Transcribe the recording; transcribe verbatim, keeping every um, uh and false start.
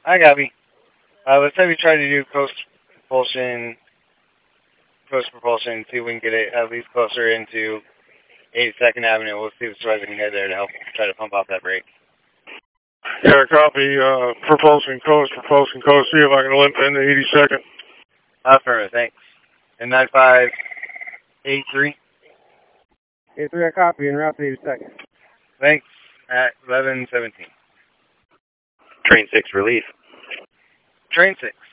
I got me. Uh, let's have you try to do coast propulsion, coast propulsion, see if we can get it at least closer into eighty-second Avenue. We'll see if Supervisor can head there to help try to pump off that brake. Yeah, copy. Uh, propulsion coast, propulsion coast. See if I can limp into eighty-second. Affirmative, thanks. And nine five eight three. eight three, I copy, en route to eighty-second. Thanks. At eleven seventeen. Train six, relief. Train six.